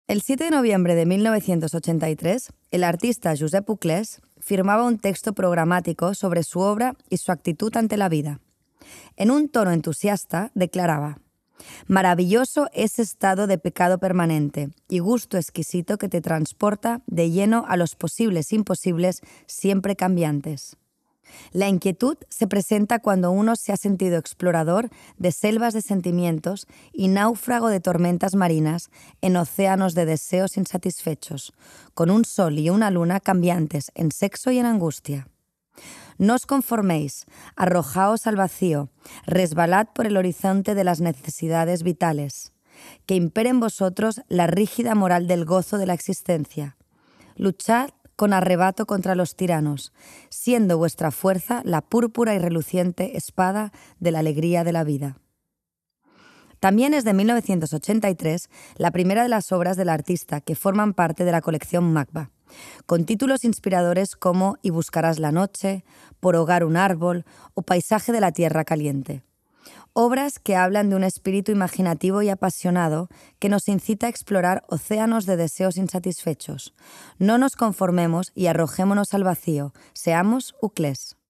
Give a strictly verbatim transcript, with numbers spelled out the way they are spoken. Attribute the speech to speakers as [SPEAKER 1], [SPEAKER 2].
[SPEAKER 1] El siete de noviembre de mil novecientos ochenta y tres, el artista Josep Uclés firmaba un texto programático sobre su obra y su actitud ante la vida. En un tono entusiasta, declaraba: «Maravilloso ese estado de pecado permanente y gusto exquisito que te transporta de lleno a los posibles imposibles siempre cambiantes». La inquietud se presenta cuando uno se ha sentido explorador de selvas de sentimientos y náufrago de tormentas marinas en océanos de deseos insatisfechos, con un sol y una luna cambiantes en sexo y en angustia. No os conforméis, arrojaos al vacío, resbalad por el horizonte de las necesidades vitales, que impere en vosotros la rígida moral del gozo de la existencia. Luchad con arrebato contra los tiranos, siendo vuestra fuerza la púrpura y reluciente espada de la alegría de la vida. También es de mil novecientos ochenta y tres la primera de las obras del artista que forman parte de la colección Magba, con títulos inspiradores como Y buscarás la noche, Por hogar un árbol o Paisaje de la tierra caliente. Obras que hablan de un espíritu imaginativo y apasionado que nos incita a explorar océanos de deseos insatisfechos. No nos conformemos y arrojémonos al vacío. Seamos Uclés.